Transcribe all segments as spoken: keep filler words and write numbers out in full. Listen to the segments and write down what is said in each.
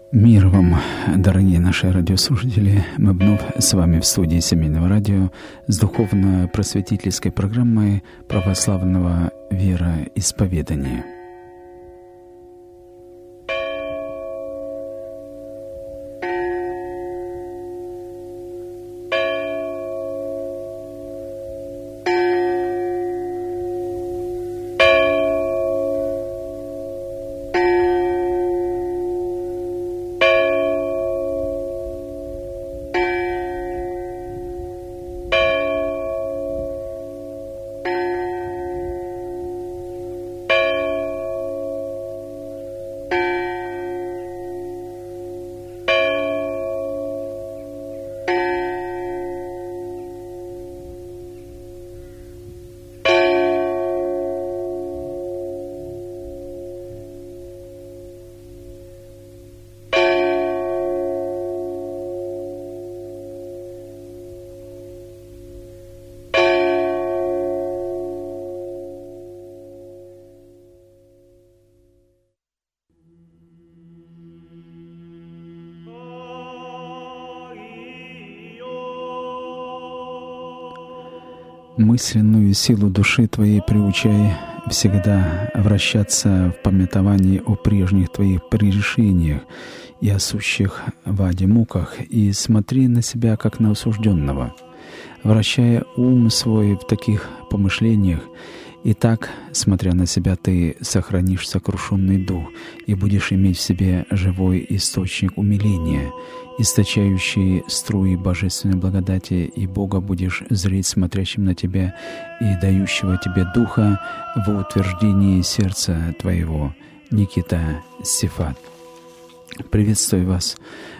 Мир вам, дорогие наши радиослушатели! Мы вновь с вами в студии Семейного радио с духовно-просветительской программой православного вероисповедания. Мысленную силу души твоей приучай всегда вращаться в памятовании о прежних твоих прегрешениях и о сущих в аде муках, и смотри на себя, как на осужденного, вращая ум свой в таких помышлениях, и так, смотря на себя, ты сохранишь сокрушенный дух и будешь иметь в себе живой источник умиления, источающий струи божественной благодати, и Бога будешь зреть смотрящим на тебя и дающего тебе духа в утверждении сердца твоего. Никита Сифат. Приветствую вас,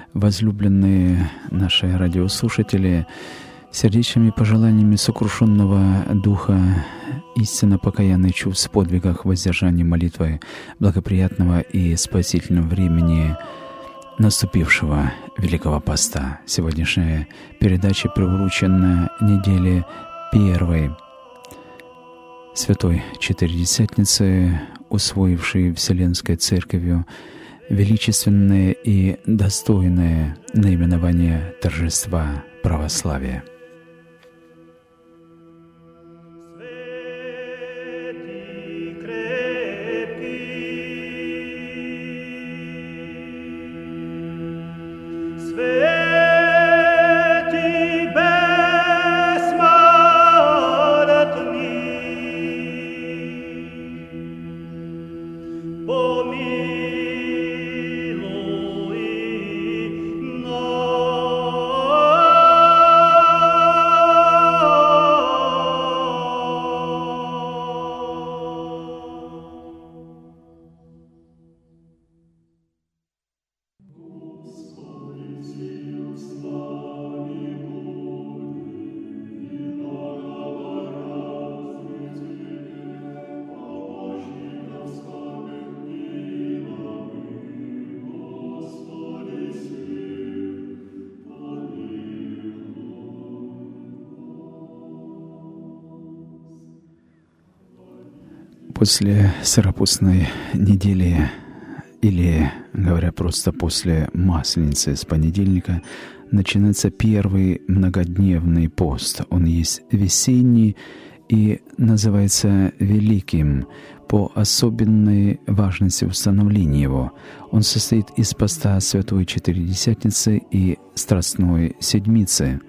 возлюбленные наши радиослушатели, сердечными пожеланиями сокрушенного духа, истинно покаянных чувств в подвигах воздержания молитвы, благоприятного и спасительного времени наступившего Великого Поста. Сегодняшняя передача приурочена неделе первой Святой Четыредесятницы, усвоившей Вселенской Церковью величественное и достойное наименование торжества православия. После сыропустной недели, или, говоря просто, после Масленицы с понедельника, начинается первый многодневный пост. Он есть весенний и называется Великим по особенной важности установления его. Он состоит из поста Святой Четыредесятницы и Страстной Седмицы.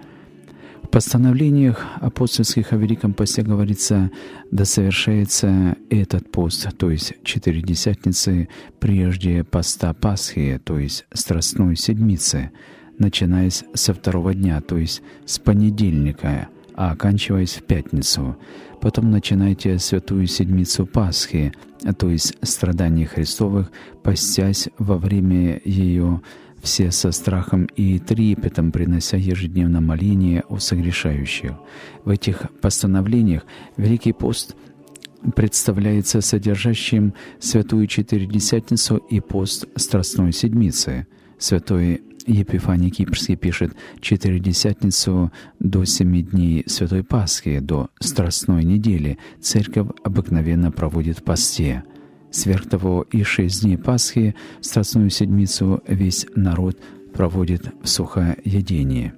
В постановлениях апостольских о Великом Посте говорится: «Да совершается этот пост», то есть Четыредесятницы, прежде поста Пасхи, то есть Страстной Седмицы, начинаясь со второго дня, то есть с понедельника, а оканчиваясь в пятницу. Потом начинайте Святую Седмицу Пасхи, то есть страданий Христовых, постясь во время ее все со страхом и трепетом, принося ежедневно моление о согрешающих. В этих постановлениях Великий пост представляется содержащим Святую Четыредесятницу и пост Страстной Седмицы. Святой Епифаний Кипрский пишет: «Четыредесятницу до семи дней Святой Пасхи, до Страстной недели Церковь обыкновенно проводит в посте. Сверх того, и шесть дней Пасхи, Страстную Седмицу, весь народ проводит в сухоедении.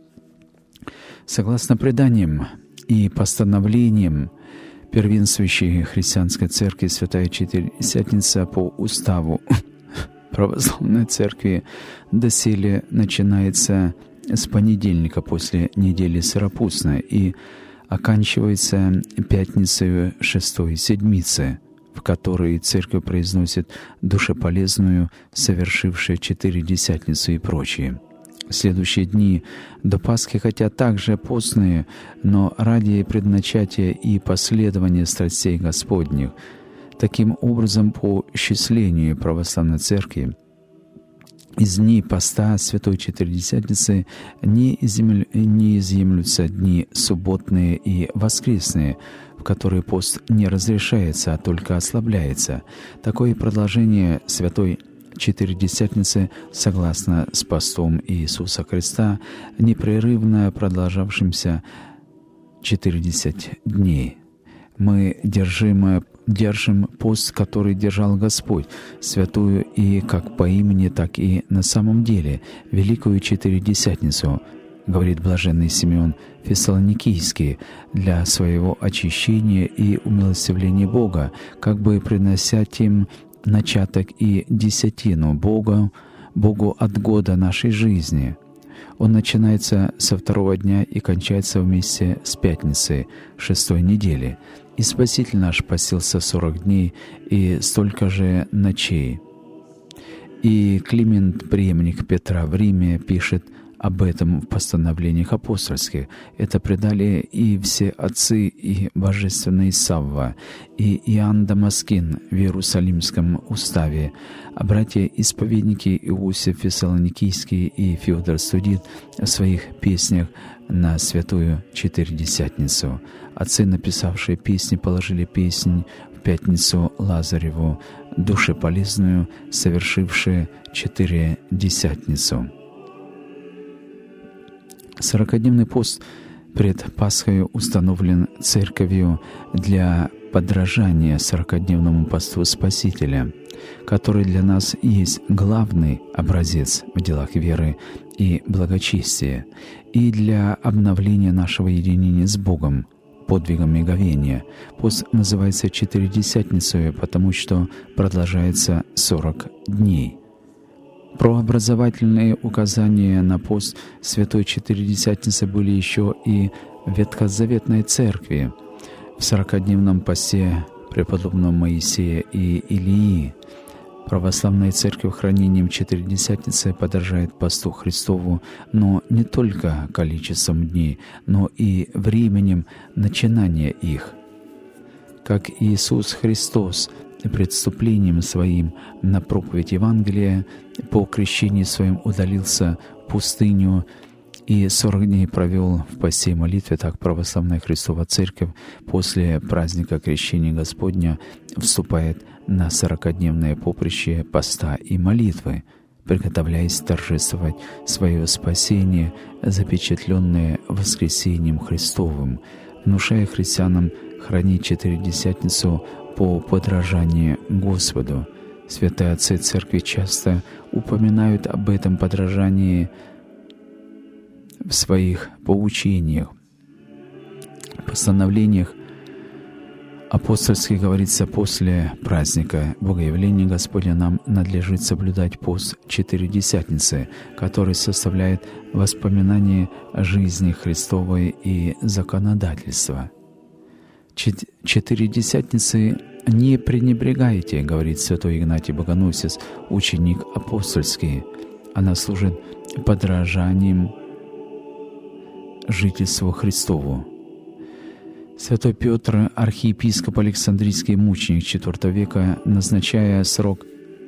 Согласно преданиям и постановлениям первенствующей христианской церкви, Святая Четыредесятница по уставу Православной Церкви доселе начинается с понедельника после недели Сыропустной и оканчивается пятницей шестой седмицы, в которой Церковь произносит душеполезную, совершившую Четыредесятницу и прочие. Следующие дни до Пасхи, хотя также постные, но ради предначатия и последования страстей Господних. Таким образом, по счислению Православной Церкви, из дней поста Святой Четыредесятницы не изъемлются дни субботные и воскресные, в которые пост не разрешается, а только ослабляется. Такое продолжение Святой Четыредесятницы, согласно с постом Иисуса Христа, непрерывно продолжавшимся четыридесять дней. Мы держим, держим пост, который держал Господь, святую и как по имени, так и на самом деле Великую Четыредесятницу, говорит блаженный Симеон Фессалоникийский, для своего очищения и умилостивления Бога, как бы принося тем начаток и десятину Богу, Богу от года нашей жизни. Он начинается со второго дня и кончается вместе с пятницей шестой недели. И Спаситель наш постился сорок дней и столько же ночей. И Климент, преемник Петра в Риме, пишет об этом в постановлениях апостольских. Это предали и все отцы, и божественный Савва, и Иоанн Дамаскин в Иерусалимском уставе, а братья-исповедники Иосиф Фессалоникийский и Феодор Студит в своих песнях на Святую Четыредесятницу. Отцы, написавшие песни, положили песнь в пятницу Лазареву, душеполезную, совершившие Четыредесятницу. Сорокодневный пост пред Пасхой установлен Церковью для подражания сорокодневному посту Спасителя, который для нас есть главный образец в делах веры и благочестия, и для обновления нашего единения с Богом, подвигом миговения. Пост называется Четыредесятницей, потому что продолжается сорок дней. Прообразовательные указания на пост Святой Четыредесятницы были еще и в Ветхозаветной Церкви, в сорокодневном посте преподобного Моисея и Илии. Православная Церковь хранением Четыредесятницы подражает посту Христову, но не только количеством дней, но и временем начинания их. Как Иисус Христос предступлением Своим на проповедь Евангелия по крещении Своим удалился в пустыню и сорок дней провел в посте и молитве, так Православная Христова Церковь после праздника Крещения Господня вступает на сорокодневное поприще поста и молитвы, приготовляясь торжествовать свое спасение, запечатленное воскресением Христовым, внушая христианам хранить Четыредесятницу по подражанию Господу. Святые отцы Церкви часто упоминают об этом подражании в своих поучениях, постановлениях апостольских. Говорится, после праздника Богоявления Господня нам надлежит соблюдать пост Четыредесятницы, который составляет воспоминание о жизни Христовой и законодательства. Четыредесятницы не пренебрегайте, говорит святой Игнатий Богоносец, ученик апостольский. Она служит подражанием жительству Христову. Святой Петр, архиепископ Александрийский, мученик четвёртого века, назначая срок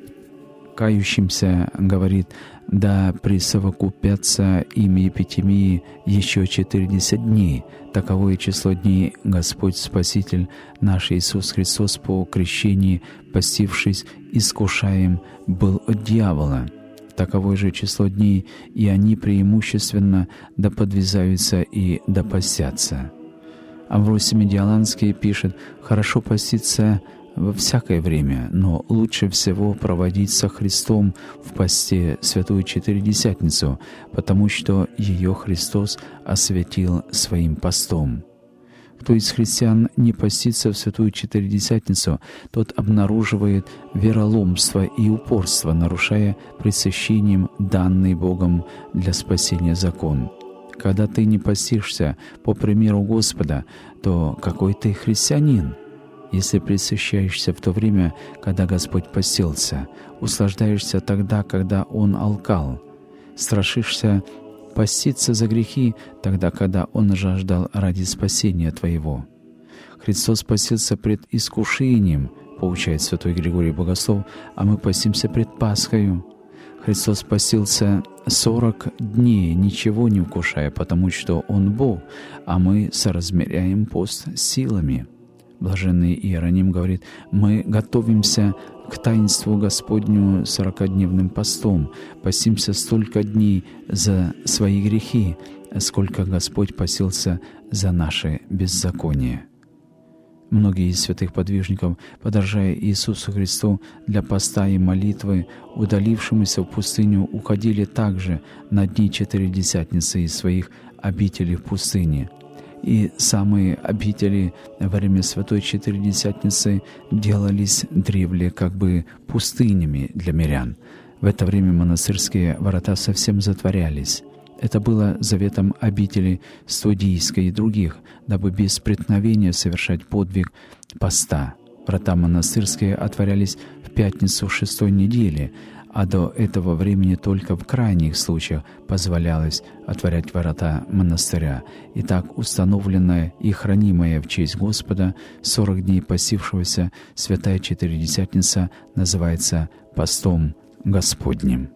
кающимся, говорит: «Да присовокупятся им епитемии еще четыридесять дней. Таковое число дней Господь Спаситель наш Иисус Христос по крещении, постившись, искушаем был от дьявола. Таковое же число дней, и они преимущественно да подвязаются и да постятся». Амвросий Медиаланский пишет: «Хорошо поститься во всякое время, но лучше всего проводить со Христом в посте Святую Четыредесятницу, потому что ее Христос освятил своим постом. Кто из христиан не постится в Святую Четыредесятницу, тот обнаруживает вероломство и упорство, нарушая пресыщением данный Богом для спасения закон. Когда ты не постишься по примеру Господа, то какой ты христианин? Если пресыщаешься в то время, когда Господь постился, услаждаешься тогда, когда Он алкал, страшишься поститься за грехи тогда, когда Он жаждал ради спасения твоего. Христос постился пред искушением, поучает святой Григорий Богослов, а мы постимся пред Пасхою. Христос постился сорок дней, ничего не вкушая, потому что Он Бог, а мы соразмеряем пост силами. Блаженный Иероним говорит: мы готовимся к таинству Господню сорокадневным постом, постимся столько дней за свои грехи, сколько Господь постился за наши беззакония. Многие из святых подвижников, подражая Иисусу Христу для поста и молитвы, удалившемуся в пустыню, уходили также на дни Четыредесятницы из своих обителей в пустыне. И самые обители во время Святой Четыредесятницы делались древле как бы пустынями для мирян. В это время монастырские ворота совсем затворялись. Это было заветом обители Студийской и других, дабы без преткновения совершать подвиг поста. Врата монастырские отворялись в пятницу шестой недели, а до этого времени только в крайних случаях позволялось отворять ворота монастыря. И так установленная и хранимая в честь Господа сорок дней постившегося Святая Четыредесятница называется постом Господним.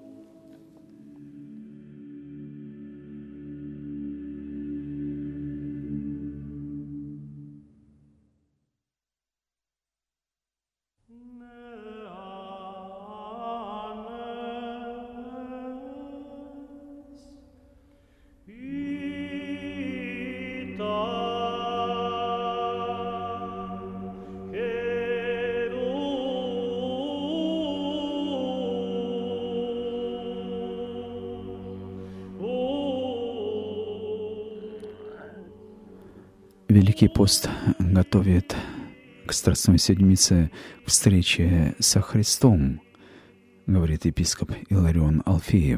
Великий пост готовит к Страстной Седмице встречи со Христом, говорит епископ Иларион Алфеев.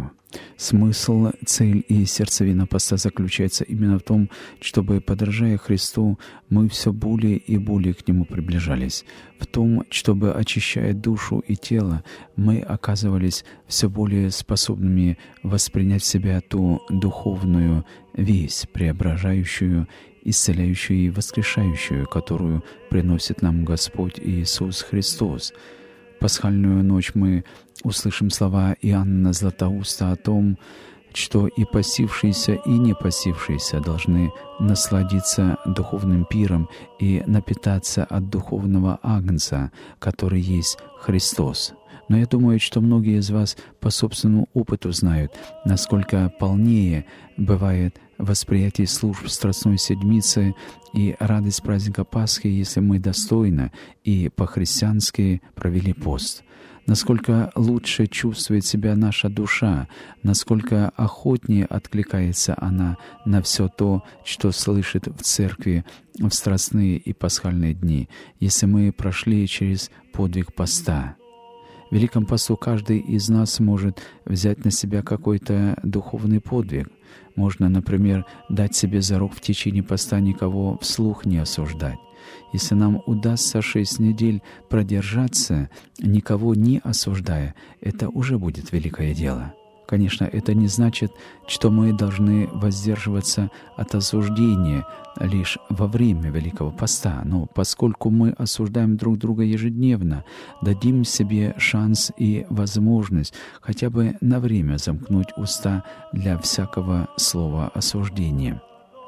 Смысл, цель и сердцевина поста заключается именно в том, чтобы, подражая Христу, мы все более и более к Нему приближались. В том, чтобы, очищая душу и тело, мы оказывались все более способными воспринять в себя ту духовную весть, преображающую, исцеляющую и воскрешающую, которую приносит нам Господь Иисус Христос. В пасхальную ночь мы услышим слова Иоанна Златоуста о том, что и постившиеся, и не постившиеся должны насладиться духовным пиром и напитаться от духовного агнца, который есть Христос. Но я думаю, что многие из вас по собственному опыту знают, насколько полнее бывает восприятие служб Страстной Седмицы и радость праздника Пасхи, если мы достойно и по-христиански провели пост. Насколько лучше чувствует себя наша душа, насколько охотнее откликается она на все то, что слышит в церкви в страстные и пасхальные дни, если мы прошли через подвиг поста. В Великом посту каждый из нас может взять на себя какой-то духовный подвиг. Можно, например, дать себе зарок в течение поста никого вслух не осуждать. Если нам удастся шесть недель продержаться, никого не осуждая, это уже будет великое дело. Конечно, это не значит, что мы должны воздерживаться от осуждения лишь во время Великого Поста. Но поскольку мы осуждаем друг друга ежедневно, дадим себе шанс и возможность хотя бы на время замкнуть уста для всякого слова осуждения.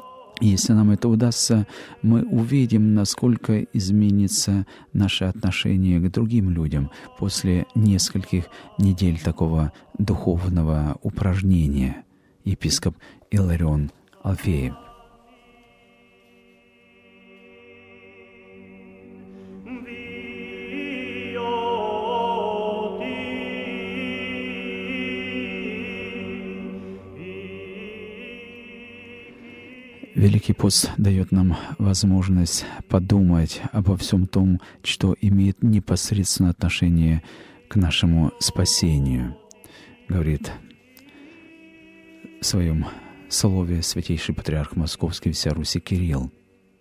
И если нам это удастся, мы увидим, насколько изменится наше отношение к другим людям после нескольких недель такого духовного упражнения. Епископ Иларион Алфеев. Великий пост дает нам возможность подумать обо всем том, что имеет непосредственное отношение к нашему спасению. Говорит в своем слове святейший патриарх Московский всея Руси Кирилл.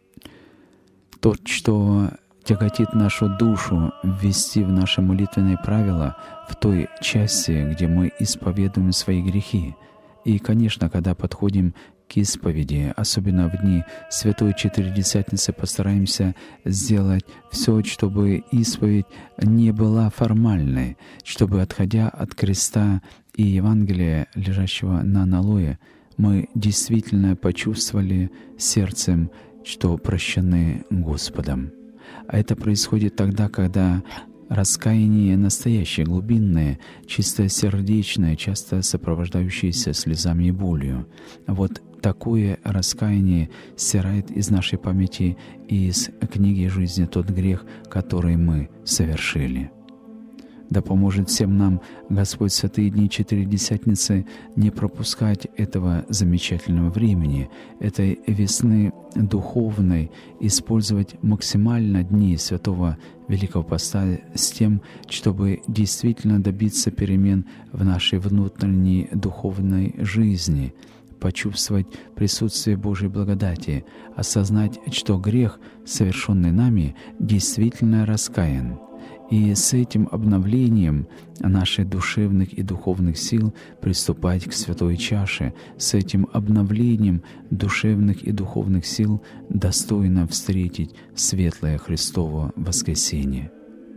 Тот, что тяготит нашу душу, ввести в наши молитвенные правила в той части, где мы исповедуем свои грехи. И, конечно, когда подходим к исповеди, особенно в дни Святой Четыредесятницы, постараемся сделать все, чтобы исповедь не была формальной, чтобы, отходя от креста и Евангелия, лежащего на аналое, мы действительно почувствовали сердцем, что прощены Господом. А это происходит тогда, когда раскаяние настоящее, глубинное, чистосердечное, часто сопровождающееся слезами и болью. Вот такое раскаяние стирает из нашей памяти и из книги жизни тот грех, который мы совершили. Да поможет всем нам Господь в святые дни Четыредесятницы не пропускать этого замечательного времени, этой весны духовной, использовать максимально дни Святого Великого Поста с тем, чтобы действительно добиться перемен в нашей внутренней духовной жизни, почувствовать присутствие Божьей благодати, осознать, что грех, совершенный нами, действительно раскаян. И с этим обновлением наших душевных и духовных сил приступать к святой чаше, с этим обновлением душевных и духовных сил достойно встретить светлое Христово воскресение.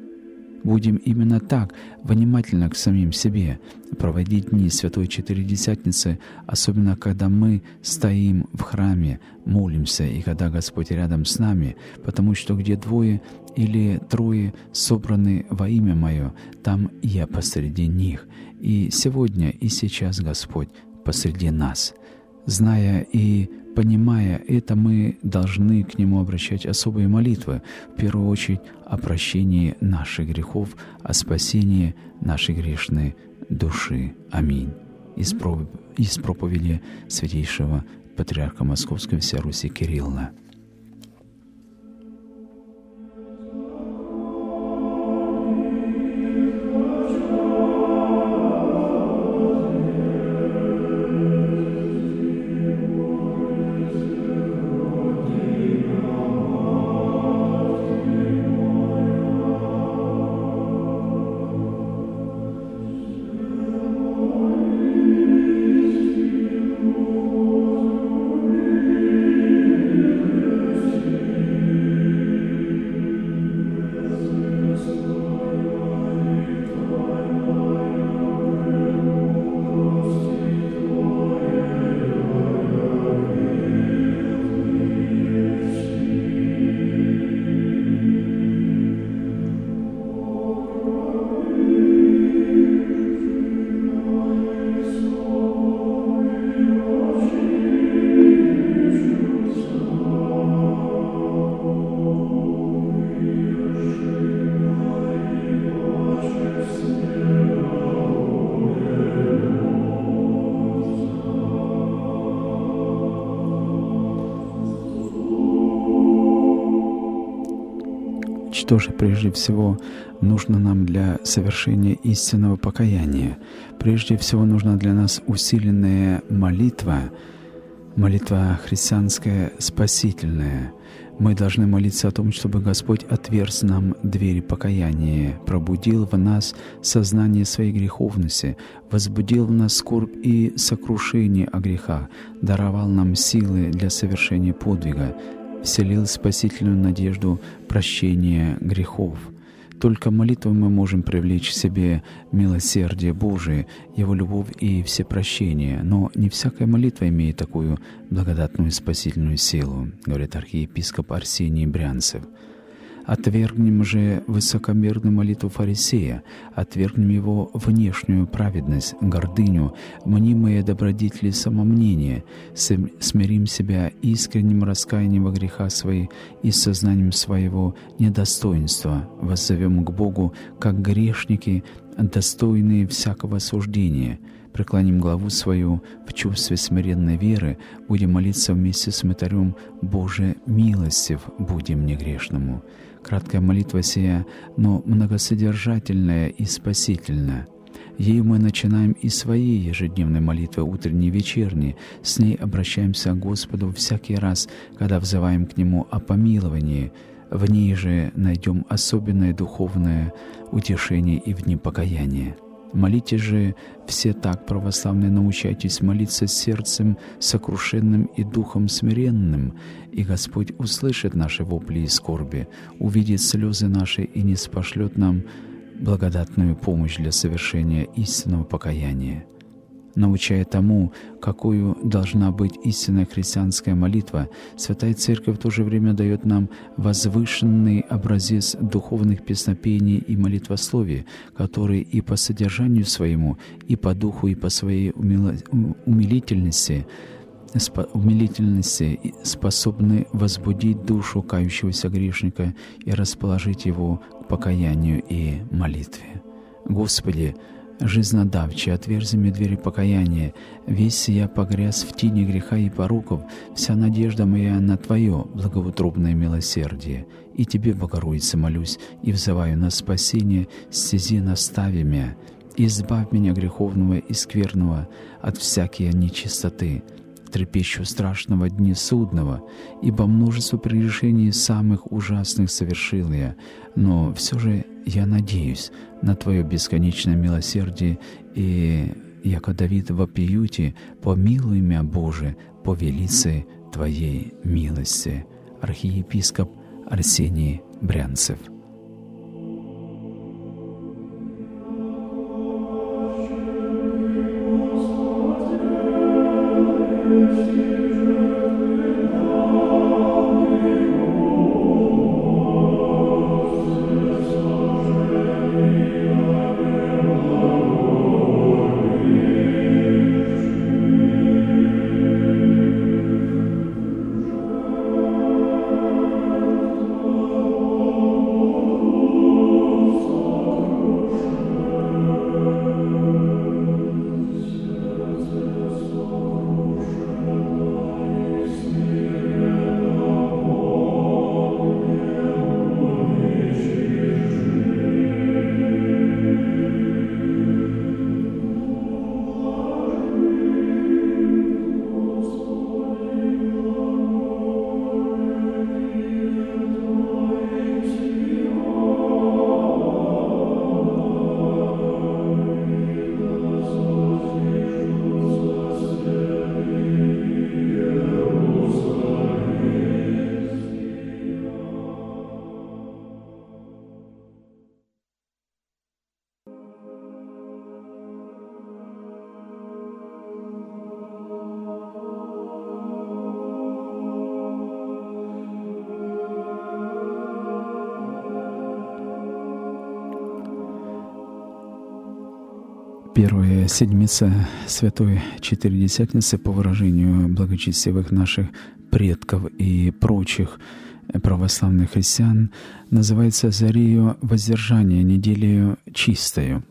Будем именно так внимательно к самим себе проводить дни Святой Четыредесятницы, особенно когда мы стоим в храме, молимся, и когда Господь рядом с нами, потому что где двое или трое собраны во имя Мое, там я посреди них. И сегодня, и сейчас Господь посреди нас. Зная и понимая это, мы должны к Нему обращать особые молитвы, в первую очередь о прощении наших грехов, о спасении нашей грешной души. Аминь. Из, пров... Из проповеди святейшего патриарха Московского всея Руси Кирилла. Что же прежде всего нужно нам для совершения истинного покаяния? Прежде всего нужна для нас усиленная молитва, молитва христианская спасительная. Мы должны молиться о том, чтобы Господь отверз нам двери покаяния, пробудил в нас сознание своей греховности, возбудил в нас скорбь и сокрушение о грехах, даровал нам силы для совершения подвига, вселил спасительную надежду прощения грехов. Только молитвой мы можем привлечь к себе милосердие Божие, Его любовь и всепрощение. Но не всякая молитва имеет такую благодатную спасительную силу, говорит архиепископ Арсений Брянцев. Отвергнем же высокомерную молитву фарисея, отвергнем его внешнюю праведность, гордыню, мнимые добродетели самомнения, смирим себя искренним раскаянием во грехах своих и сознанием своего недостоинства, воззовем к Богу, как грешники, достойные всякого осуждения. преклоним главу свою в чувстве смиренной веры, будем молиться вместе с Мытарем: «Боже, милостив будем негрешному». Краткая молитва сия, но многосодержательная и спасительная. Ею мы начинаем и свои ежедневные молитвы, утренние и вечерние. С ней обращаемся к Господу всякий раз, когда взываем к Нему о помиловании. В ней же найдем особенное духовное утешение и в дни покаяния. Молитесь же все так, православные, научайтесь молиться сердцем сокрушенным и духом смиренным, и Господь услышит наши вопли и скорби, увидит слезы наши и ниспошлет нам благодатную помощь для совершения истинного покаяния. Научая тому, какую должна быть истинная христианская молитва, Святая Церковь в то же время дает нам возвышенный образец духовных песнопений и молитвословия, которые и по содержанию своему, и по духу, и по своей умилительности, умилительности способны возбудить душу кающегося грешника и расположить его к покаянию и молитве. Господи, жизнодавче, отверзи мне двери покаяния, весь я погряз в тени греха и пороков, вся надежда моя на Твое благоутробное милосердие. И Тебе, Богородице, молюсь и взываю на спасение, стези настави меня, избавь меня греховного и скверного от всякой нечистоты, трепещу страшного дни судного, ибо множество прегрешений самых ужасных совершил я, но все же я надеюсь на Твое бесконечное милосердие, и, яко Давид вопиюти, помилуй меня, Боже, по велице Твоей милости. Архиепископ Арсений Брянцев. Первая седмица Святой Четыредесятницы по выражению благочестивых наших предков и прочих православных христиан называется «Зарею воздержания, неделею чистою».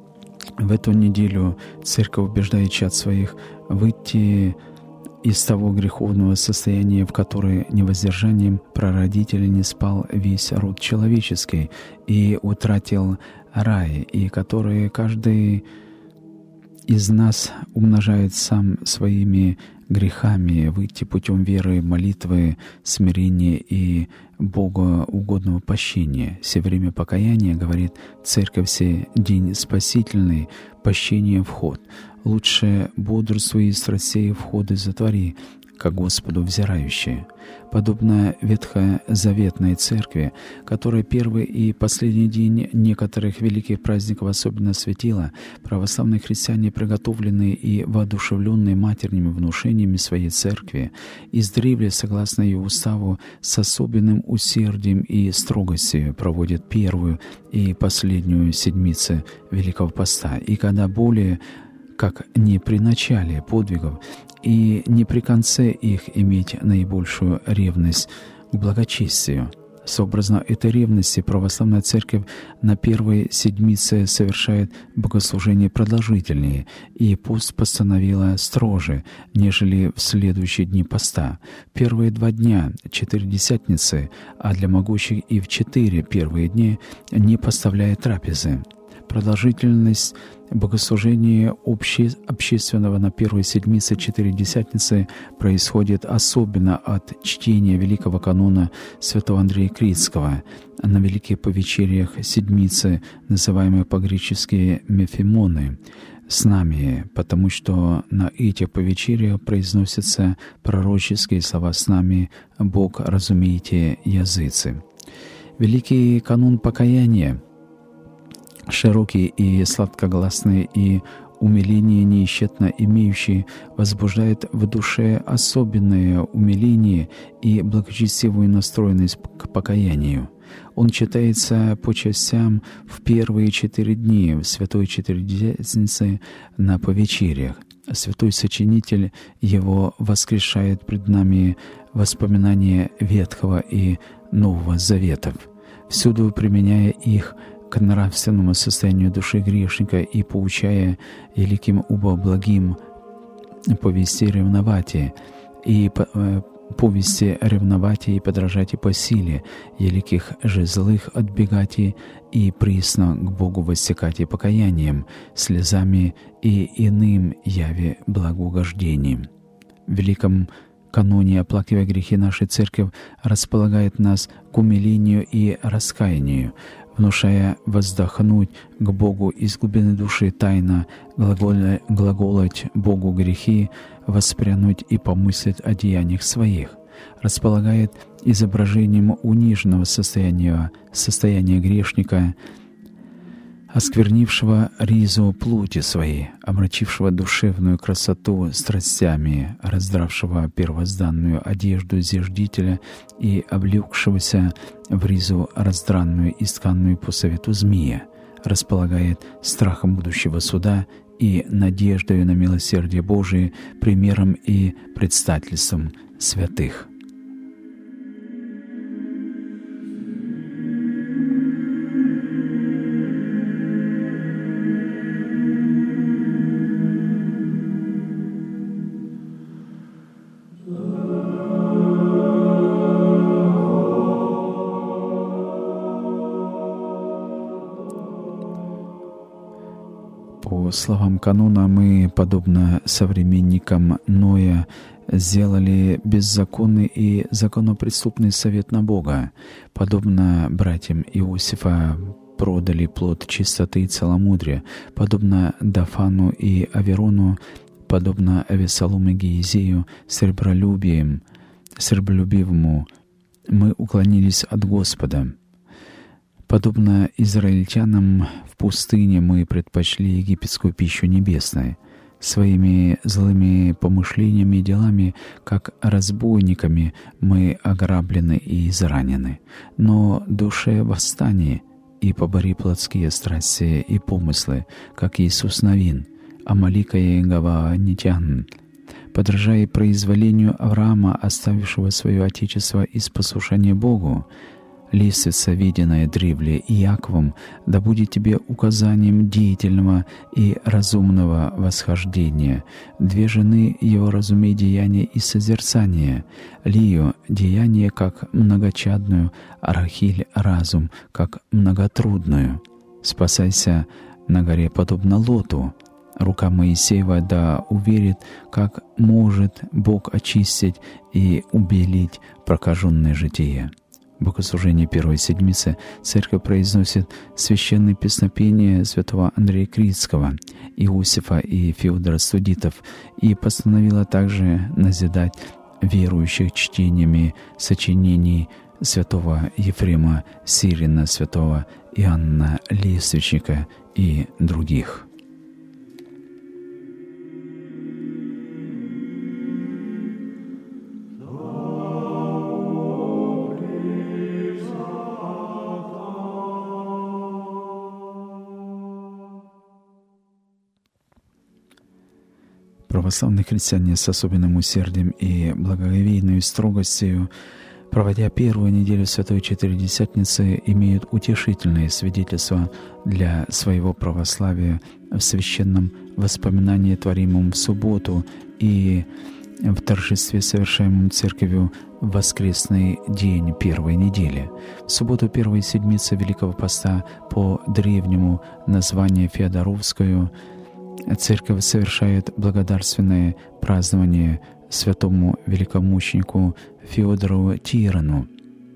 В эту неделю Церковь убеждает чад своих выйти из того греховного состояния, в которое невоздержанием прародителя не спал весь род человеческий и утратил рай, и которые каждый из нас умножает сам своими грехами, выйти путем веры, молитвы, смирения и богоугодного пощения. Все время покаяния, говорит Церковь, все день спасительный, пощение вход. Лучше бодрствуй и страстей входы затвори, ко Господу взирающие. Подобно ветхозаветной церкви, которая первый и последний день некоторых великих праздников особенно светила, православные христиане, приготовленные и воодушевленные матерными внушениями своей церкви, издревле, согласно ее уставу, с особенным усердием и строгостью проводят первую и последнюю седмицы Великого Поста. И когда более как не при начале подвигов и не при конце их иметь наибольшую ревность к благочестию, Сообразно этой ревности православная церковь на первой седмице совершает богослужение продолжительнее, и пост постановила строже, нежели в следующие дни поста. Первые два дня — Четыредесятницы, а для могущих и в четыре первые дни не поставляет трапезы. Продолжительность богослужения обще... общественного на первой седмице Четыредесятницы происходит особенно от чтения Великого канона святого Андрея Критского на Великих Повечериях Седмицы, называемые по-гречески «мефимоны», с нами, потому что на этих повечериях произносятся пророческие слова «с нами Бог, разумеете, языцы». Великий канон покаяния, широкий и сладкогласный, и умиление неисчетно имеющий, возбуждает в душе особенное умиление и благочестивую настроенность к покаянию. Он читается по частям в первые четыре дни в Святой Четыредесятнице на повечериях. Святой сочинитель его воскрешает пред нами воспоминания Ветхого и Нового Заветов, всюду применяя их к нравственному состоянию души грешника и поучая великим убо благим повести ревновати и повести ревновати и подражати по силе, великих же злых отбегати и присно к Богу воссекати покаянием, слезами и иным яве благоугождением. В великом каноне, оплакивая грехи, наша Церковь располагает нас к умилению и раскаянию, внушая воздохнуть к Богу из глубины души тайно, глаголать Богу грехи, воспрянуть и помыслить о деяниях своих, располагает изображением униженного состояния, состояния грешника, осквернившего ризу плоти своей, омрачившего душевную красоту страстями, раздравшего первозданную одежду зиждителя и облегшегося в ризу раздранную и тканную по совету змея, располагает страхом будущего суда и надеждою на милосердие Божие, примером и предстательством святых. По словам канона, мы, подобно современникам Ноя, сделали беззаконный и законопреступный совет на Бога. Подобно братьям Иосифа продали плод чистоты и целомудрия. Подобно Дафану и Аверону, подобно Авесолому и Гиезею, сребролюбием, сребролюбивому, мы уклонились от Господа. Подобно израильтянам в пустыне мы предпочли египетскую пищу небесной. Своими злыми помышлениями и делами, как разбойниками, мы ограблены и изранены. Но душе восстание, и побори плотские страсти и помыслы, как Иисус Навин, Амалика и Гаваанитян, подражая произволению Авраама, оставившего свое отечество из послушания Богу. Лестница, виденная древле Иаковом, да будет тебе указанием деятельного и разумного восхождения. Две жены его разумей деяния и созерцания. Лию — деяние как многочадную, а Рахиль — разум как многотрудную. Спасайся на горе подобно Лоту. Рука Моисеева да уверит, как может Бог очистить и убелить прокаженное житие. В богослужении первой седмицы Церковь произносит священные песнопения святого Андрея Критского, Иосифа и Феодора Студитов и постановила также назидать верующих чтениями сочинений святого Ефрема Сирина, святого Иоанна Лествичника и других. Православные христиане с особенным усердием и благоговейной строгостью проводя первую неделю Святой Четыредесятницы, имеют утешительные свидетельства для своего православия в священном воспоминании, творимом в субботу, и в торжестве, совершаемом Церковью в воскресный день первой недели. В субботу первой седмицы Великого Поста по древнему названию Феодоровскую Церковь совершает благодарственное празднование святому великомученику Феодору Тирану.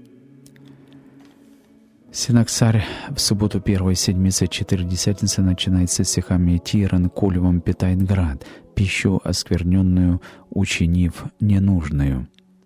Синоксарь в субботу первой седмицы Четыредесятницы начинается стихами «Тиран колевом питает град, пищу оскверненную, учинив ненужную».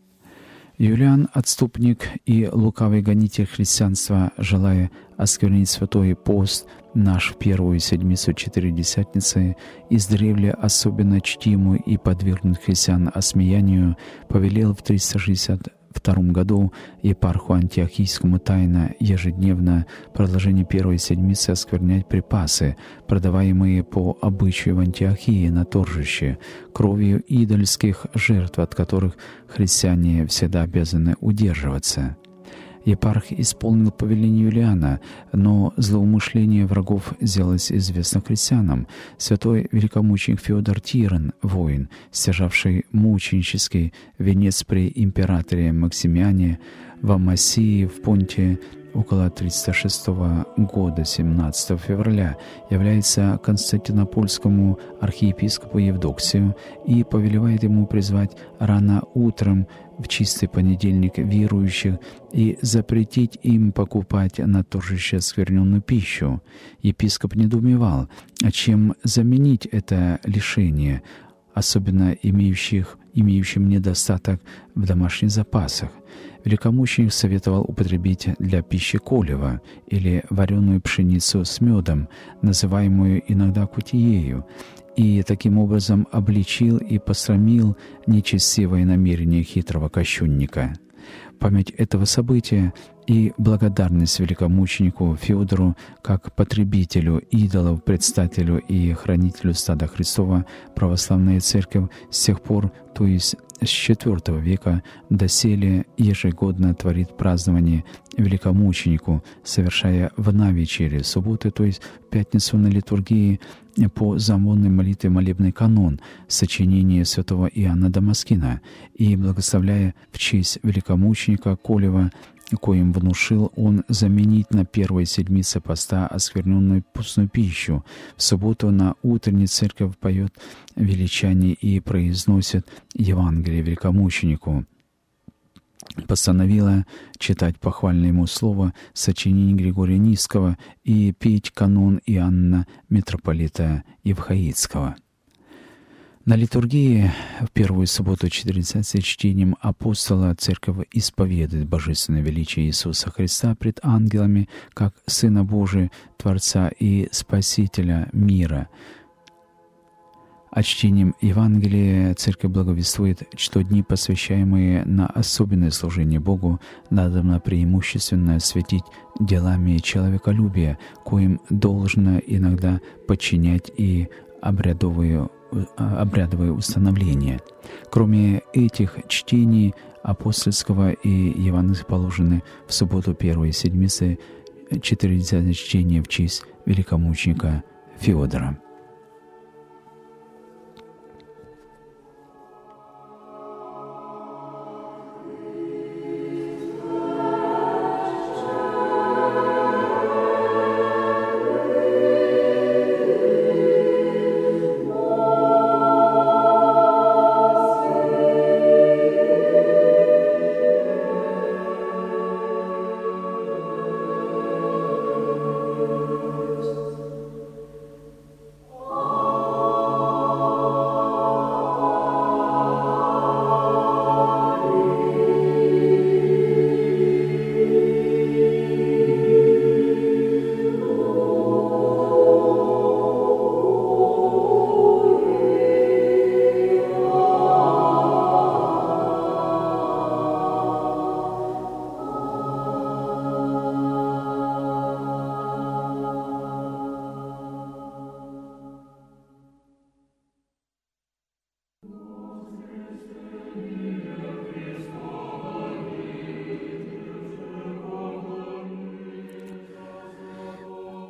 Юлиан, отступник и лукавый гонитель христианства, желая осквернить святой пост наш в первую седмицу Четыредесятницы, издревле особенно чтимую и подвергнуть христиан осмеянию, повелел в триста шестьдесят втором году епарху Антиохийскому тайно ежедневно в продолжении первой седмицы осквернять припасы, продаваемые по обычаю в Антиохии на торжище, кровью идольских жертв, от которых христиане всегда обязаны удерживаться. Епарх исполнил повеление Юлиана, но злоумышление врагов сделалось известно христианам. Святой великомученик Феодор Тиран, воин, стяжавший мученический венец при императоре Максимиане в Амасии в Понте около триста шестого года, семнадцатого февраля, является константинопольскому архиепископу Евдоксию и повелевает ему призвать рано утром в чистый понедельник верующих и запретить им покупать на торжище оскверненную пищу. Епископ недоумевал, а чем заменить это лишение, особенно имеющих, имеющим недостаток в домашних запасах. Великомученик советовал употребить для пищи колева или вареную пшеницу с медом, называемую иногда кутиею, и таким образом обличил и посрамил нечестивое намерение хитрого кощунника. Память этого события и благодарность великомученику Феодору как потребителю идолов, предстателю и хранителю стада Христова православная церковь с тех пор, то есть с четвёртого века доселе ежегодно творит празднование великомученику, совершая в навечере субботы, то есть в пятницу на литургии по замонной молитве молебный канон, сочинение святого Иоанна Дамаскина, и благословляя в честь великомученика Колева, коим внушил он заменить на первой седмице поста оскверненную пустую пищу. В субботу на утренней церковь поет величание и произносит Евангелие великомученику. Постановила читать похвальное ему слово сочинение Григория Низского и петь канон Иоанна митрополита Евхаидского. На литургии в первую субботу Четыредесятницы чтением апостола церковь исповедует божественное величие Иисуса Христа пред ангелами как Сына Божия, Творца и Спасителя мира. А чтением Евангелия церковь благовествует, что дни, посвящаемые на особенное служение Богу, надобно преимущественно осветить делами человеколюбия, коим должно иногда подчинять и обрядовые обрядовые установления. Кроме этих чтений апостольского и евангельского положены в субботу первой седмицы четыредесятое чтение в честь великомученика Феодора.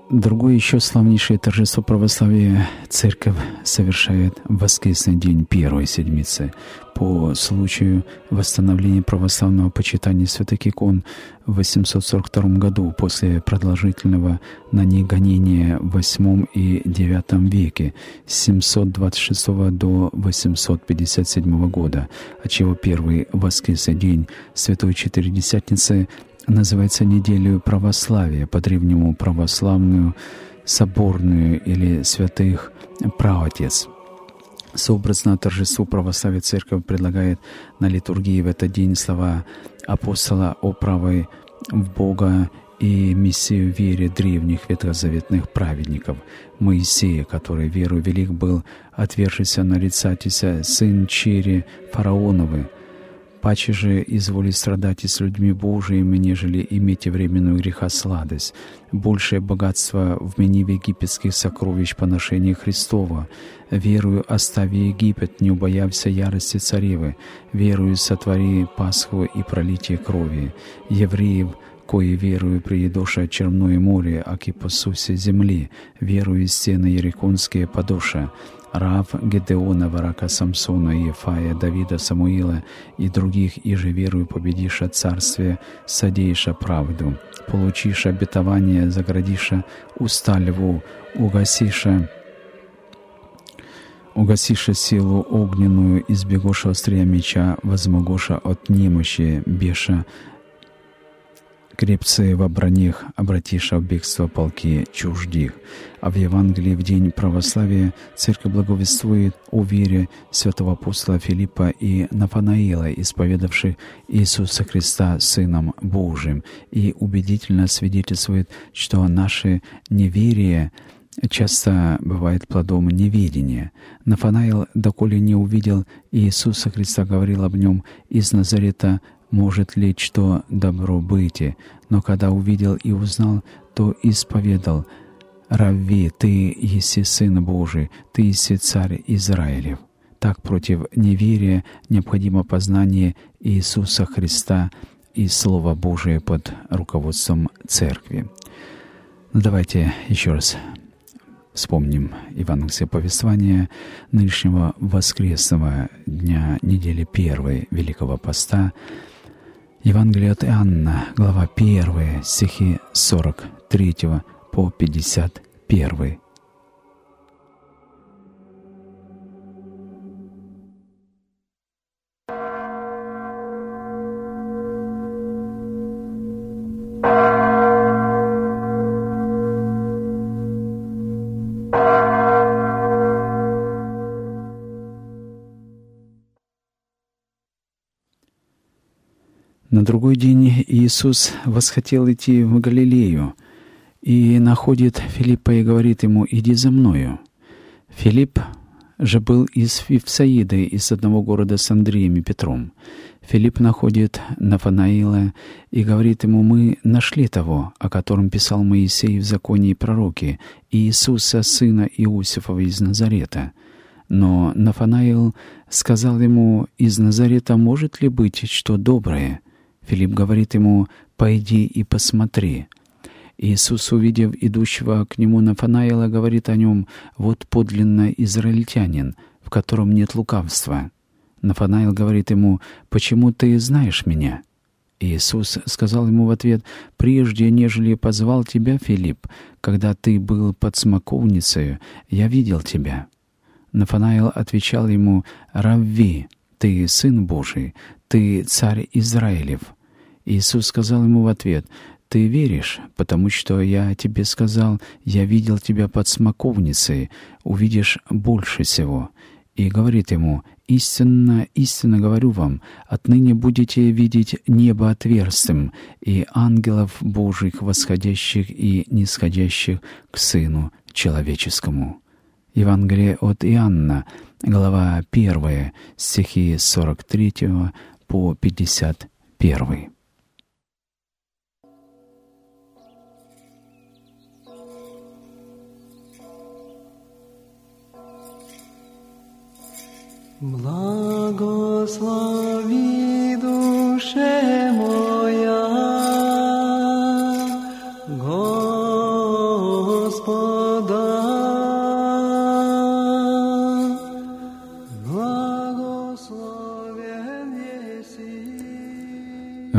Другое еще славнейшее торжество православия церковь совершает в воскресный день первой седмицы по случаю восстановления православного почитания святых икон в восемьсот сорок втором году после продолжительного на них гонения в восьмом и девятом веке с семьсот двадцать шестого до восемьсот пятьдесят седьмого года, отчего первый воскресный день Святой Четыредесятницы называется неделю православия, по-древнему православную, соборную или святых праотец. Сообразно торжеству православия церковь предлагает на литургии в этот день слова апостола о правой в Бога и Мессию вере древних ветхозаветных праведников Моисея, который веру велик был, отвержися нарицатися, сын чери фараоновы, паче же изволи страдать и с людьми Божиими, нежели иметь временную греха сладость, большее богатство в мене египетских сокровищ поношения Христова, верую остави Египет, не убоявся ярости царевы, верую сотвори Пасху и пролитие крови, евреев, кои верую приедоша черное море, аки посуся земли, верую стены ерихонские подоша, Рав Гедеона, врака Самсона, Ефая, Давида, Самуила и других, и же верую победиша царствие, содейша правду, получиша обетование, заградиша уста льву, угасиша, угасиша силу огненную, избегоша острия меча, возмогоша от немощи, беша крепцы во бранях, обратиша в бегство полки чуждих. А в Евангелии в день православия Церковь благовествует о вере святого апостола Филиппа и Нафанаила, исповедавших Иисуса Христа Сыном Божиим, и убедительно свидетельствует, что наше неверие часто бывает плодом неведения. Нафанаил, доколе не увидел Иисуса Христа, говорил об нем из Назарета, может ли что добро быти, но когда увидел и узнал, то исповедал: «Равви, ты еси Сын Божий, ты еси Царь Израилев». Так против неверия необходимо познание Иисуса Христа и Слова Божие под руководством Церкви. Давайте еще раз вспомним Евангельское повествование нынешнего воскресного дня недели первой Великого Поста. Евангелие от Иоанна, глава первая, стихи сорок третьего по пятьдесят первый. На другой день Иисус восхотел идти в Галилею и находит Филиппа и говорит ему: «Иди за мною». Филипп же был из Вифсаиды, из одного города с Андреем и Петром. Филипп находит Нафанаила и говорит ему: «Мы нашли того, о котором писал Моисей в законе и пророки, Иисуса, сына Иосифова из Назарета». Но Нафанаил сказал ему: «Из Назарета может ли быть что доброе?» Филипп говорит ему: «Пойди и посмотри». Иисус, увидев идущего к нему Нафанаила, говорит о нем: «Вот подлинно израильтянин, в котором нет лукавства». Нафанаил говорит ему: «Почему ты знаешь меня?» Иисус сказал ему в ответ: «Прежде, нежели позвал тебя, Филипп, когда ты был под смоковницею, я видел тебя». Нафанаил отвечал ему: «Равви, ты Сын Божий, ты Царь Израилев». Иисус сказал ему в ответ: «Ты веришь, потому что я тебе сказал, я видел тебя под смоковницей, увидишь больше всего». И говорит ему: «Истинно, истинно говорю вам, отныне будете видеть небо отверстым и ангелов Божьих, восходящих и нисходящих к Сыну Человеческому». Евангелие от Иоанна, глава первая, стихи с сорок третьего по пятьдесят первый. Благослови, душе моя, Господа.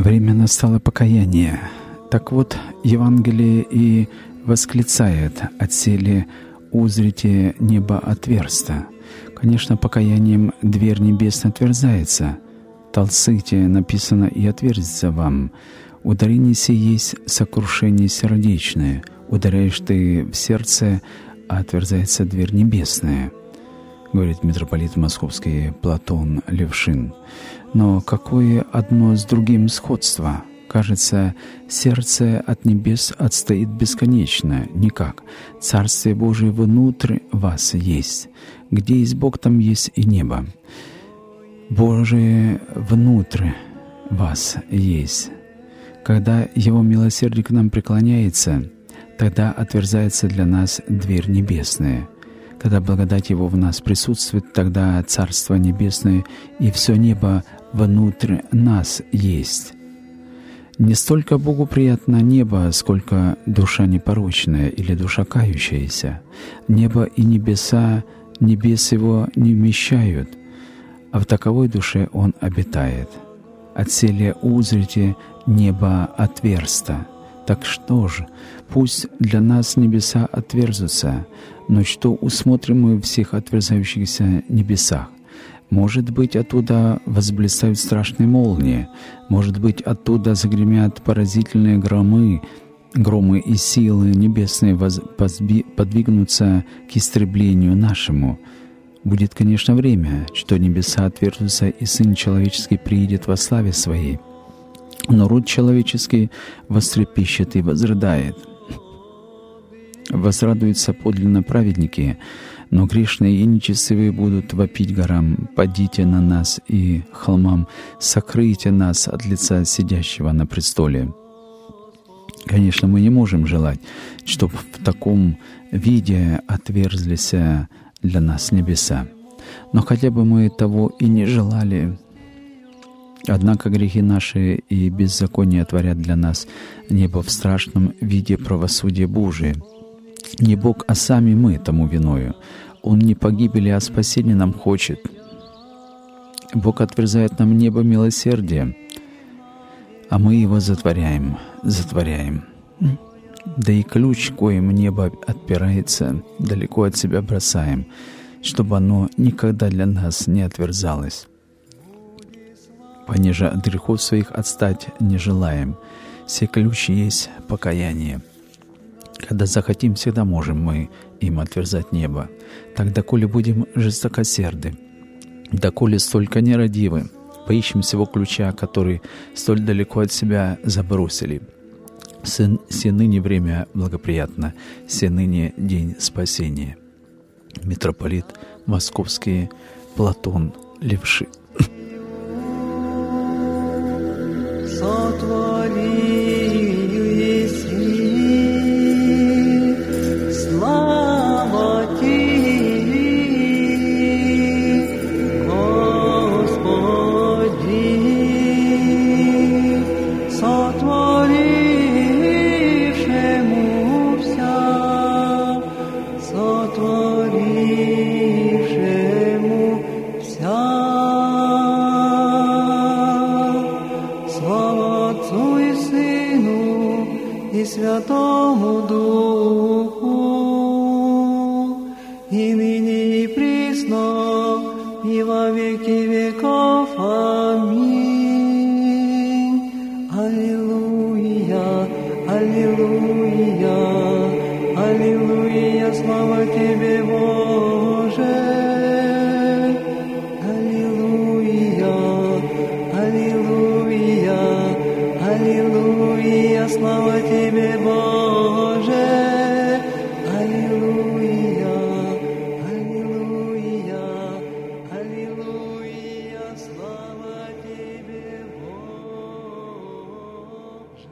Время настало покаяния. Так вот, Евангелие и восклицает: «Отсели узрите небо отверсто». Конечно, покаянием дверь небесная отверзается. «Толците» написано «и отверзится вам». Ударение сие есть сокрушение сердечное. Ударяешь ты в сердце, а отверзается дверь небесная, говорит митрополит Московский Платон Левшин. Но какое одно с другим сходство? Кажется, сердце от небес отстоит бесконечно. Никак. Царствие Божие внутрь вас есть. Где есть Бог, там есть и небо. Божие внутрь вас есть. Когда Его милосердие к нам преклоняется, тогда отверзается для нас дверь небесная. Когда благодать Его в нас присутствует, тогда Царство Небесное и все небо внутрь нас есть. Не столько Богу приятно небо, сколько душа непорочная или душа кающаяся. Небо и небеса, небес Его не вмещают, а в таковой душе Он обитает. «Отселе узрите небо отверсто». Так что ж, пусть для нас небеса отверзутся, но что усмотрим мы в всех отверзающихся небесах? Может быть, оттуда возблистают страшные молнии, может быть, оттуда загремят поразительные громы, громы и силы небесные воз, позби, подвигнутся к истреблению нашему. Будет, конечно, время, что небеса отверзутся, и Сын Человеческий приидет во славе Своей. Но род человеческий вострепещет и возрыдает. Возрадуются подлинно праведники, но грешные и нечестивые будут вопить горам: «Падите на нас», и холмам: «Сокройте нас от лица сидящего на престоле». Конечно, мы не можем желать, чтобы в таком виде отверзлись для нас небеса. Но хотя бы мы того и не желали, однако грехи наши и беззакония творят для нас небо в страшном виде правосудия Божия. Не Бог, а сами мы тому виною. Он не погибели, а спасения нам хочет. Бог отверзает нам небо милосердия, а мы его затворяем, затворяем. Да и ключ, коим небо отпирается, далеко от себя бросаем, чтобы оно никогда для нас не отверзалось. Понеже от грехов своих отстать не желаем. Все ключи есть покаяние. Когда захотим, всегда можем мы им отверзать небо. Так доколе будем жестокосерды, доколе столько нерадивы, поищем всего ключа, который столь далеко от себя забросили. Се ныне время благоприятно, се ныне день спасения. Митрополит Московский Платон Левшин. Святому Духу, и ныне и присно, и во веки веков. Аминь. Аллилуйя, аллилуйя, аллилуйя, слава Тебе, Боже. Аллилуйя, аллилуйя, аллилуйя, слава Тебе, Боже. Аллилуйя, аллилуйя, аллилуйя, слава Тебе, Боже.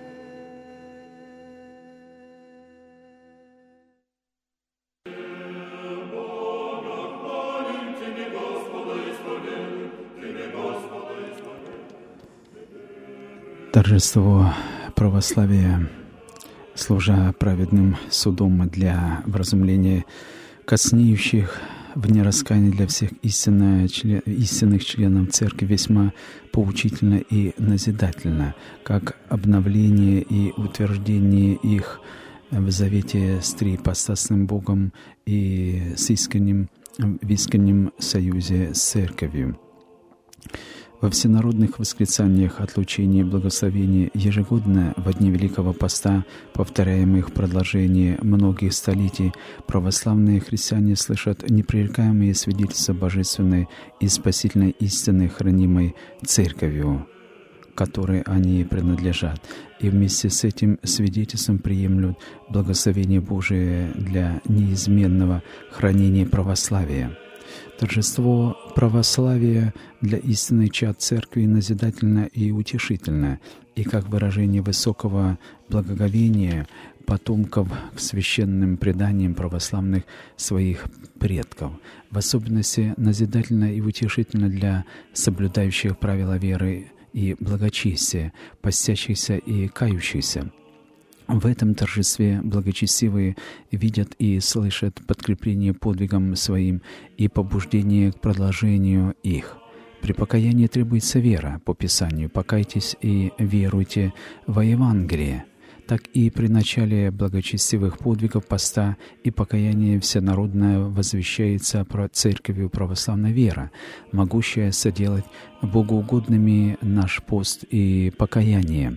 Торжество православия, служа праведным судом для вразумления коснеющих вне раскаяния для всех истинно, член, истинных членов Церкви весьма поучительно и назидательно, как обновление и утверждение их в завете с триипостасным Богом и с искренним, в искреннем союзе с Церковью. Во всенародных восклицаниях отлучения и благословения ежегодно во дни Великого Поста, повторяемых в продолжении многих столетий, православные христиане слышат непререкаемые свидетельства божественной и спасительной истины, хранимой Церковью, которой они принадлежат, и вместе с этим свидетельством приемлют благословение Божие для неизменного хранения православия. Торжество православия для истинной чад Церкви назидательно и утешительно, и как выражение высокого благоговения потомков к священным преданиям православных своих предков. В особенности назидательно и утешительно для соблюдающих правила веры и благочестия, постящихся и кающихся. В этом торжестве благочестивые видят и слышат подкрепление подвигам своим и побуждение к продолжению их. При покаянии требуется вера по Писанию. «Покайтесь и веруйте во Евангелие». Так и при начале благочестивых подвигов поста и покаяния всенародно возвещается про Церковью православная вера, могущая соделать богоугодными наш пост и покаяние.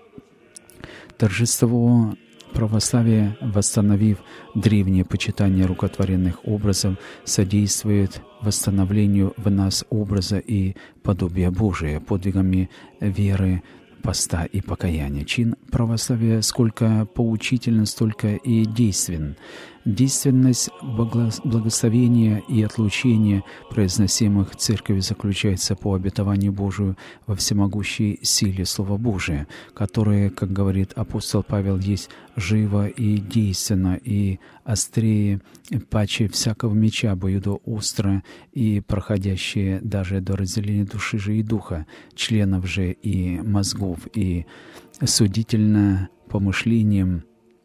Торжество православия, восстановив древнее почитание рукотворенных образов, содействует восстановлению в нас образа и подобия Божия подвигами веры, поста и покаяния. Чин православия сколько поучителен, столько и действен. Действенность благословения и отлучения, произносимых Церковью, заключается по обетованию Божию во всемогущей силе Слова Божия, которое, как говорит апостол Павел, есть живо и действенно, и острее паче всякого меча, обоюдоостро и проходящее даже до разделения души же и духа, членов же и мозгов, и судительно помышлением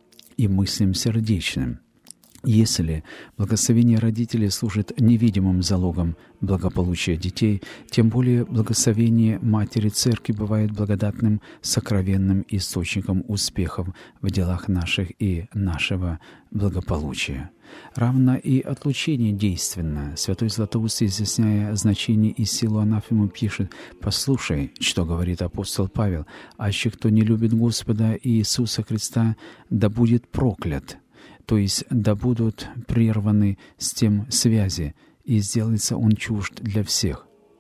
и мыслям сердечным. Если благословение родителей служит невидимым залогом благополучия детей, тем более благословение Матери Церкви бывает благодатным сокровенным источником успехов в делах наших и нашего благополучия. Равно и отлучение действенно. Святой Златоуст, изъясняя значение и силу анафемы, пишет: «Послушай, что говорит апостол Павел, аще кто не любит Господа Иисуса Христа, да будет проклят». То есть да будут прерваны с тем связи, и сделается он чужд для всех.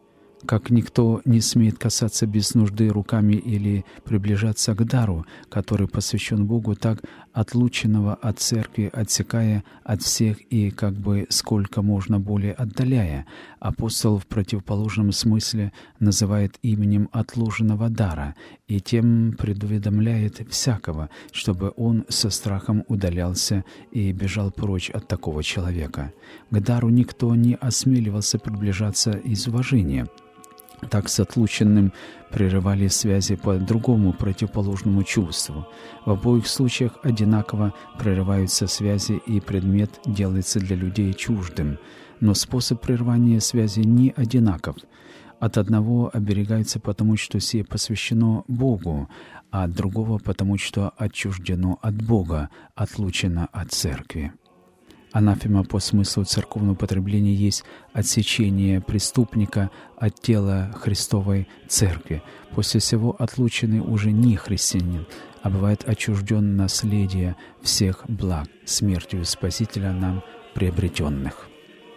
Как никто не смеет касаться без нужды руками или приближаться к дару, который посвящен Богу, так отлученного от Церкви, отсекая от всех и как бы сколько можно более отдаляя, апостол в противоположном смысле называет именем отложенного дара и тем предуведомляет всякого, чтобы он со страхом удалялся и бежал прочь от такого человека. К дару никто не осмеливался приближаться из уважения. Так с отлученным прерывали связи по другому противоположному чувству. В обоих случаях одинаково прерываются связи, и предмет делается для людей чуждым. Но способ прервания связи не одинаков. От одного оберегается потому, что сие посвящено Богу, а от другого потому, что отчуждено от Бога, отлучено от Церкви. Анафема по смыслу церковного употребления есть отсечение преступника от тела Христовой Церкви. После всего отлученный уже не христианин, а бывает отчужден наследие всех благ смертью Спасителя нам приобретенных.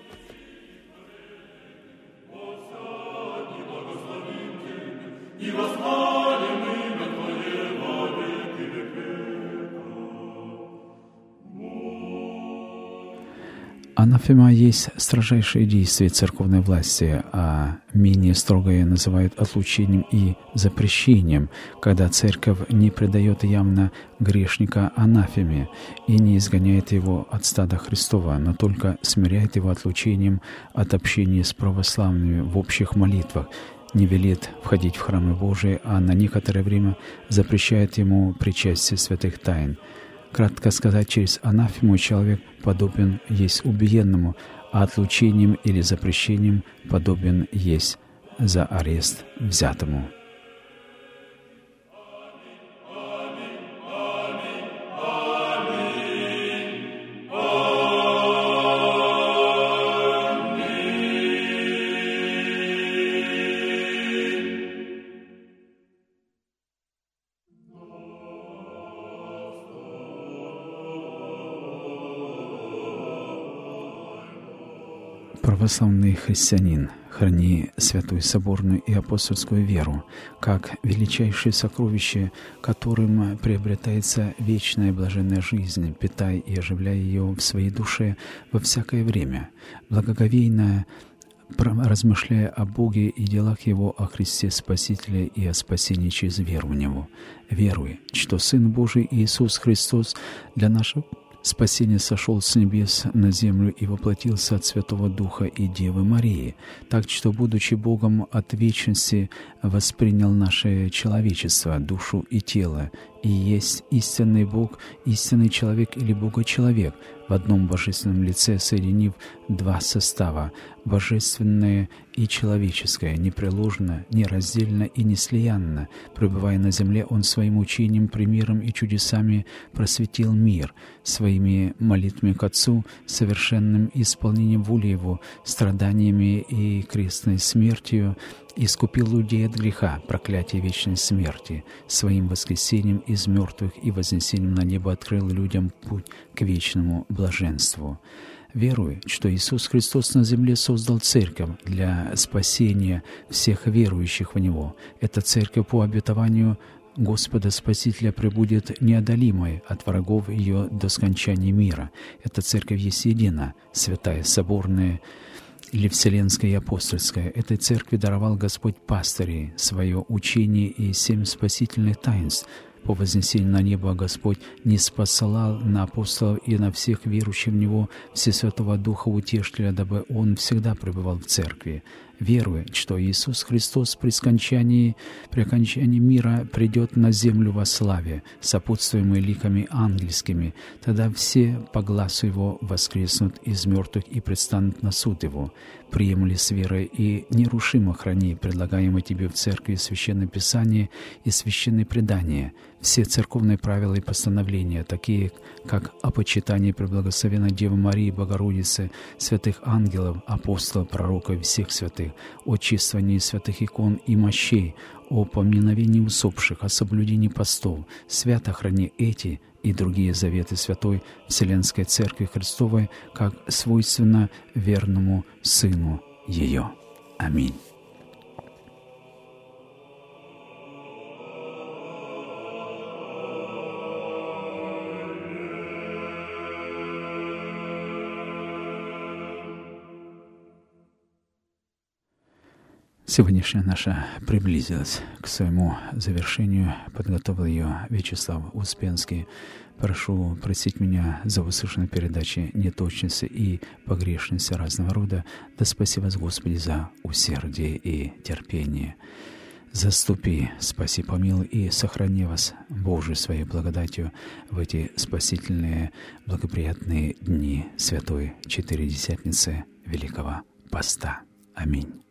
Анафема есть строжайшее действие церковной власти, а менее строгое называют отлучением и запрещением, когда церковь не предает явно грешника анафеме и не изгоняет его от стада Христова, но только смиряет его отлучением от общения с православными в общих молитвах, не велит входить в храмы Божии, а на некоторое время запрещает ему причастие святых тайн. Кратко сказать, через анафему человек подобен есть убиенному, а отлучением или запрещением подобен есть за арест взятому. Православный христианин, храни святую соборную и апостольскую веру, как величайшее сокровище, которым приобретается вечная блаженная жизнь, питай и оживляй ее в своей душе во всякое время, благоговейно размышляя о Боге и делах Его, о Христе Спасителе и о спасении через веру в Него. Веруй, что Сын Божий Иисус Христос для нашего спасение сошел с небес на землю и воплотился от Святого Духа и Девы Марии, так что, будучи Богом от вечности, воспринял наше человечество, душу и тело, и есть истинный Бог, истинный человек или Бога-человек, в одном божественном лице, соединив два состава — божественное и человеческое, непреложно, нераздельно и неслиянно. Пребывая на земле, Он своим учением, примером и чудесами просветил мир, своими молитвами к Отцу, совершенным исполнением воли Его, страданиями и крестной смертью, искупил людей от греха, проклятия вечной смерти, своим воскресением из мертвых и вознесением на небо открыл людям путь к вечному блаженству. Веруй, что Иисус Христос на земле создал церковь для спасения всех верующих в Него. Эта церковь по обетованию Господа Спасителя пребудет неодолимой от врагов ее до скончания мира. Эта церковь есть едина, святая, соборная, или вселенская и апостольская. Этой церкви даровал Господь пастырей, свое учение и семь спасительных таинств. По вознесению на небо Господь не спосылал на апостолов и на всех верующих в Него Всесвятого Духа Утешителя, дабы Он всегда пребывал в церкви. Веруя, что Иисус Христос при скончании, при окончании мира придет на землю во славе, сопутствуемый ликами ангельскими, тогда все по гласу Его воскреснут из мертвых и предстанут на суд Его. Приемли с верой и нерушимо храни предлагаемые тебе в церкви Священное Писание и священные предания, все церковные правила и постановления, такие как о почитании Преблагословенной Девы Марии, Богородицы, святых ангелов, апостолов, пророков и всех святых, о чествовании святых икон и мощей, о поминовении усопших, о соблюдении постов. Свято храни эти и другие заветы Святой Вселенской Церкви Христовой, как свойственно верному Сыну Ее. Аминь. Сегодняшняя наша приблизилась к своему завершению. Подготовил ее Вячеслав Успенский. Прошу простить меня за услышанные передачи неточности и погрешности разного рода. Да спаси вас, Господи, за усердие и терпение. Заступи, спаси, помилуй и сохрани вас, Боже, своей благодатью в эти спасительные, благоприятные дни Святой Четыредесятницы Великого Поста. Аминь.